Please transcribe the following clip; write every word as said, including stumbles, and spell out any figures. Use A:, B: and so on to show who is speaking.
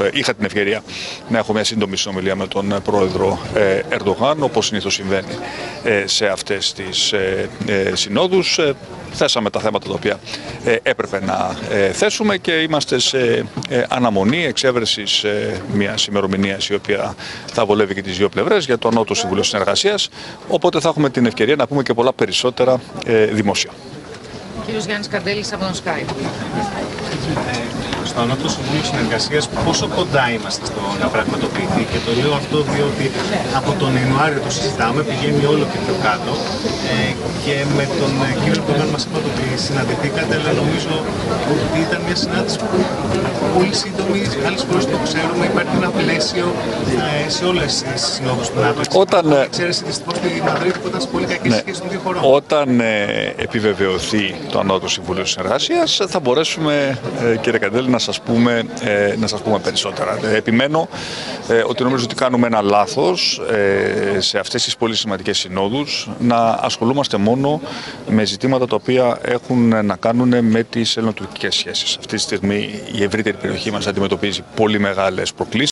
A: είχα την ευκαιρία να έχω μια σύντομη συνομιλία με τον πρόεδρο Ερντογάν, όπως συνήθως συμβαίνει σε αυτές τις συνόδους. Θέσαμε τα θέματα τα οποία έπρεπε να θέσουμε και είμαστε σε αναμονή εξέβρεσης μιας ημερομηνίας η οποία θα βολεύει και τις δύο πλευρές για το Ανώτατο Συμβούλιο Συνεργασίας, οπότε θα έχουμε την ευκαιρία να πούμε και πολλά περισσότερα δημόσια.
B: Κύριος Γιάννης Καντέλης από τον Skype.
C: Στο Ανώτατο Συμβούλιο Συνεργασίας πόσο κοντά είμαστε στο να πραγματοποιηθεί, και το λέω αυτό διότι από τον Ιανουάριο το συζητάμε, πηγαίνει όλο και πιο κάτω ε, και με τον ε, κύριο Ερντογάν μας είπατε ότι συναντηθήκατε, αλλά νομίζω ότι ήταν μια συνάντηση πολύ σύντομη. Άλλες φορές το ξέρουμε, υπάρχει ένα πλαίσιο ε, σε όλες τις συνόδους του ΝΑΤΟ.
A: Όταν,
C: ξέρεις δυστυχώς στη Μαδρίτη που ήταν σε πολύ κακές σχέσεις των δύο χωρών.
A: Όταν ε, επιβεβαιωθεί το Ανώτατο Συμβούλιο Συνεργασίας θα μπορέσουμε, ε, κύριε Καντέλη, να σας πούμε, ε, να σας πούμε περισσότερα. Ε, επιμένω ε, ότι νομίζω ότι κάνουμε ένα λάθος ε, σε αυτές τις πολύ σημαντικές συνόδους να ασχολούμαστε μόνο με ζητήματα τα οποία έχουν να κάνουν με τις ελληνοτουρκικές σχέσεις. Αυτή τη στιγμή η ευρύτερη περιοχή μας αντιμετωπίζει πολύ μεγάλες προκλήσεις.